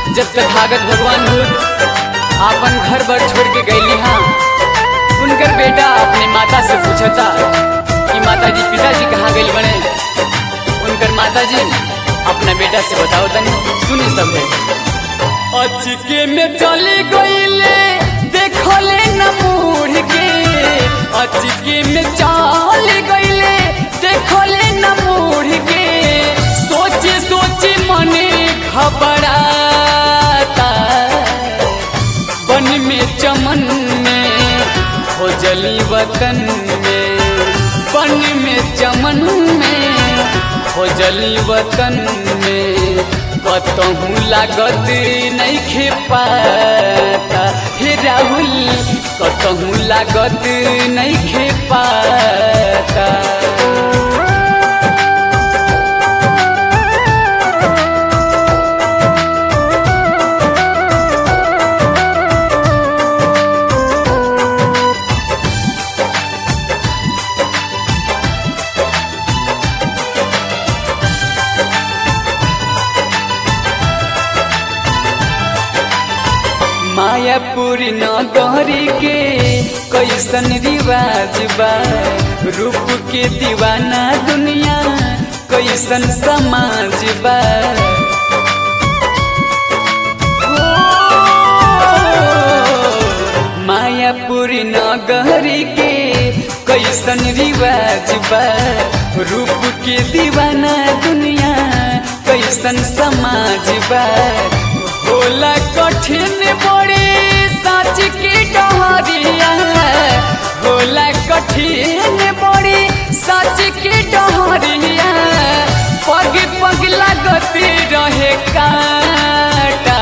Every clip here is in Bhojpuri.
जब तथागत भगवान बुद्ध अपन घर बर छोड़ के गईली हाँ, उनकर बेटा अपने माता से पूछता कि माताजी पिताजी कहाँ गए बने। उनकर माताजी अपना बेटा से बताओ तनी, सुनी सब है। अचके में चली गईले देखले न मुड़ के, अचके में चली गईले देखले न मुड़ के, सोची सोची मने घबराता, बन में चमन में खोजली वतन में, बन में चमन में खोजली वतन में, कतहूँ लागत नहीं खेपाता हे राहुल, कतहूँ लागत नहीं खेपाता। मायापुर नगरी के कैसन रिवाज बा, रूप के दीवाना दुनिया कैसन समाज बा। मायापुर नगरी के कैसन रिवाज बा, रूप के दीवाना दुनिया कैसन समाज बा। होला कठिन बड़ी सच की डहरिया, होला कठिन बड़ी सच की डहरिया, पग पग लागत रहे काटा,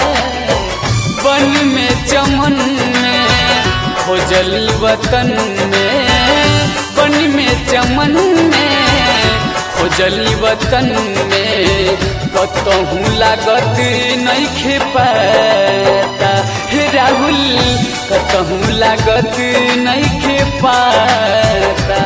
बन में चमन में खोजली वतन में, बन में चमन में खोजली वतन में, कतहूँ लागत नहीं खेपाता हे राहुल, कतहूँ लागत नहीं खेपाता।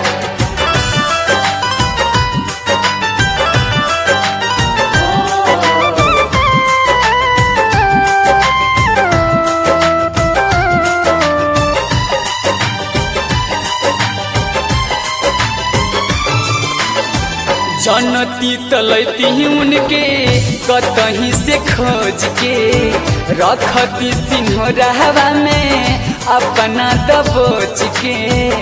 जनती तलती उनके कतहीं से खोज के, रखती सिंहरावा में अपना दबोच के।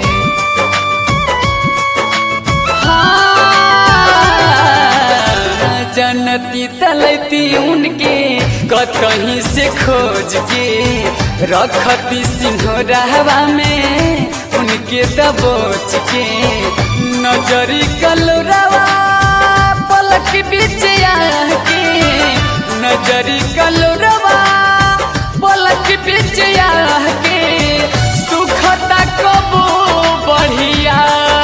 जनती तलती उनके कतहीं से खोज के, रखती सिंहरावा में उनके दबोच के। नजरी कलरवा पलक बीच आके, नजरी कलरवा पलक बीच आके, सुखता कबो बढ़िया,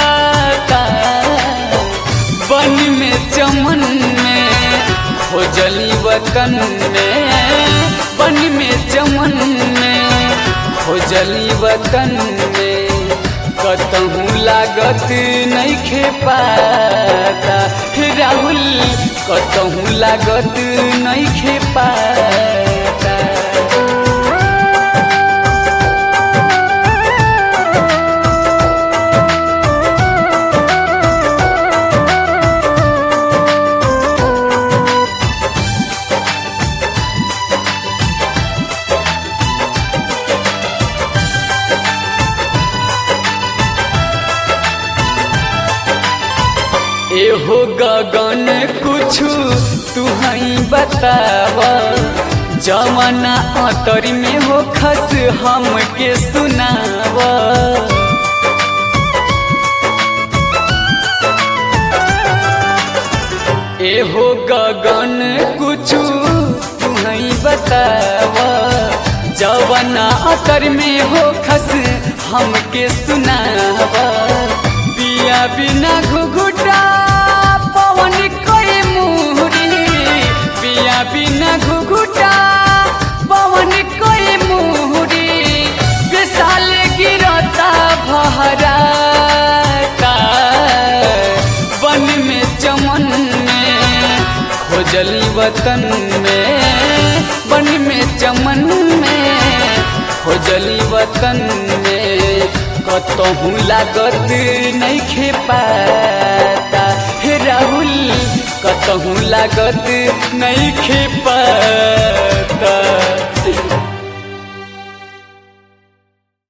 बन में चमन में खोजली वतन में, बन में चमन में खोजली वतन में, कतहूँ लागत नहीं खेपाता हे राहुल, कतहूँ लागत नहीं खेपाता। एहो गगन कुछु तुहई बतावा, जमाना अतर में हो खस हमके सुनावा। एहो गगन कुछु तुहई बतावा, जमाना अतर में हो खस हमके सुनावा। पिया बिना घुघुटा पवन कोई मुहरी, पिया बिना घुघुटा पवन कोई मुहरी, विशाल गिरता भहराता, बन में चमन में खोजली वतन में। में चमन में खोजली वतन में कतहूँ लागत नहीं खे पाता हे राहुल कतहूँ लागत नहीं खे पाता।